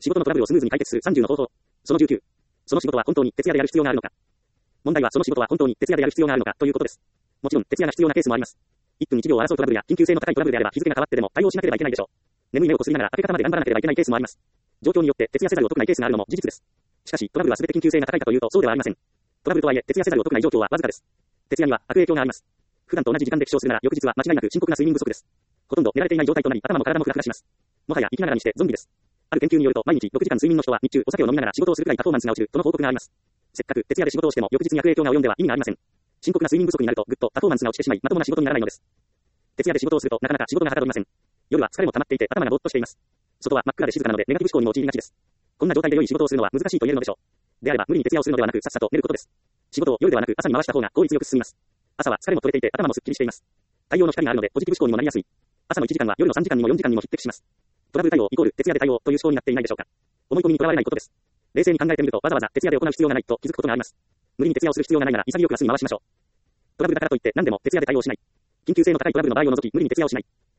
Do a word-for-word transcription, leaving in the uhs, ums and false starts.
仕事のトラブルをスムーズに解決するさんじゅうの方法。そのじゅうきゅう。その仕事は本当に徹夜でやる必要があるのか。問題はその仕事は本当に徹夜でやる必要があるのかということです。もちろん徹夜が必要なケースもあります。いっぷんいちびょうを争うトラブルや緊急性の高いトラブルであれば日付が変わってでも対応しなければいけないでしょう。眠い目をこすりながら明け方まで頑張らなければいけないケースもあります。状況によって徹夜せざるを得ないケースがあるのも事実です。しかしトラブルは全て緊急性が高いかというとそうではありません。トラブルとはいえ徹夜せざるを得ない状況はわずかです。徹夜には悪影響があります。普段と同じ時間で起床するなら翌日は間違いなく深刻な睡眠不足です。ほとんど寝られていない状態となり頭も体もフラフラします。もはや生きながらにしてゾンビです。ある研究によると毎日ろくじかん睡眠の人は日中お酒を飲みながら仕事をするくらいパフォーマンスが落ちるとの報告があります。せっかく徹夜で仕事をしても翌日に悪影響が及んでは意味がありません。深刻な睡眠不足になるとぐっとパフォーマンスが落ちてしまいまともな仕事にならないのです。徹夜で仕事をするとなかなか仕事がはかどりません。夜は疲れも溜まっていて頭がぼーっとしています。外は真っ暗で静かなのでネガティブ思考に陥りがちです。こんな状態で良い仕事をするのは難しいと言えるのでしょう。であれば無理に徹夜をするのではなくさっさと寝ることです。仕事を夜ではなく朝に回した方が効率よく進みます。朝は疲れも取れていて頭もすっきりしています。太陽の光があるのでポジティブ思考にもなりやすい。朝のいちじかんは夜のさんじかんにもよじかんにも匹敵します。トラブル対応イコール徹夜で対応という思考になっていないでしょうか。思い込みにとらわれないことです。冷静に考えてみるとわざわざ徹夜で行う必要がないと気づくことがあります。無理に徹夜をする必要がないなら潔く明日に回しましょう。トラブルだからといって何でも徹夜で対応しない。緊急性の高いトラブルの場合を除き無理に徹夜をしない。